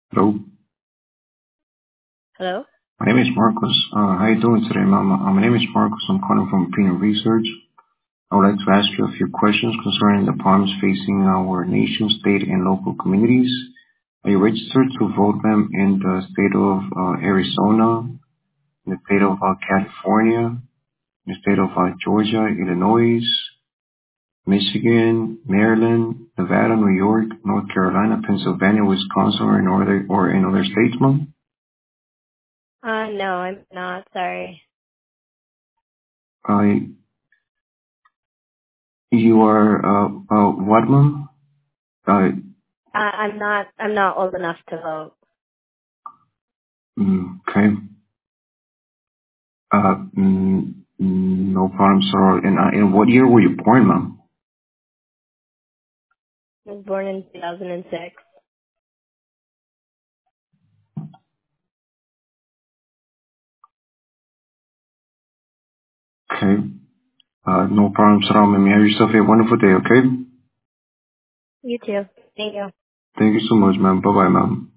Hello, Hello? my name is Marcos. How you doing today, ma'am? My name is Marcos. I'm calling from Opinion Research. I would like to ask you a few questions concerning the problems facing our nation, state, and local communities. Are you registered to vote, ma'am, in the state of Arizona, in the state of California, in the state of Georgia, Illinois, Michigan, Maryland, Nevada, New York, North Carolina, Pennsylvania, Wisconsin, or in other states, ma'am? No, I'm not. Sorry. Uh, you are what, ma'am? Uh, I'm not. I'm not old enough to vote. okay. No problem, sir. And in what year were you born, ma'am? I was born in 2006. Okay. No problem, sir. Ma'am, you have yourself a wonderful day, okay? You too. Thank you. Thank you so much, ma'am. Bye-bye, ma'am.